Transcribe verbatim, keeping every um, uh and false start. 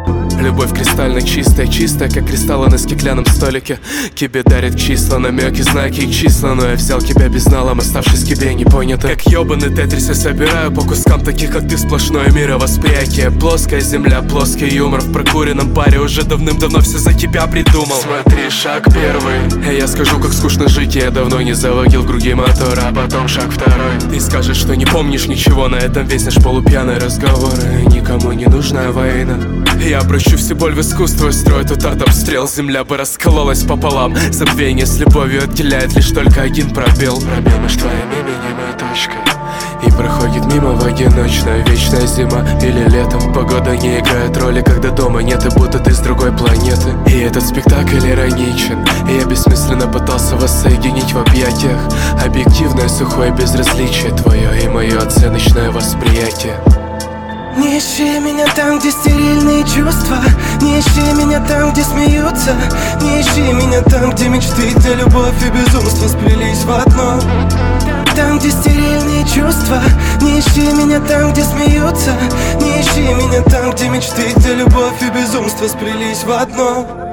Любовь кристально чистая, чистая, как кристаллы на стеклянном столике. Кибе дарит числа, намеки, знаки и числа. Но я взял тебя безналом, оставшись кибе непонятым. Как ёбаный тетрис я собираю по кускам таких, как ты, сплошное мировосприятие. Плоская земля, плоский юмор. В прокуренном паре уже давным-давно все за тебя придумал. Смотри, шаг первый, я скажу, как скучно жить. Я давно не заводил в круги мотора, а потом шаг второй. Ты скажешь, что не помнишь ничего, на этом весь наш полупьяный разговор. И никому не нужна война. Я обращу всю боль в искусство, строю тут артобстрел. Земля бы раскололась пополам. Забвение с любовью отделяет лишь только один пробел. Пробел между твоим именем и точкой. И проходит мимо в одиночную вечная зима или летом. Погода не играет роли, когда дома нет, и будто ты с другой планеты. И этот спектакль ироничен, и я бессмысленно пытался вас соединить в объятиях. Объективное сухое безразличие твое и мое оценочное восприятие. Не ищи меня там, где стерильные чувства. Не ищи меня там, где смеются. Не ищи меня там, где мечты, где любовь и безумство сплелись в одно. Там, где стерильные чувства. Не ищи меня там, где смеются. Не ищи меня там, где мечты, где любовь и безумство сплелись в одно.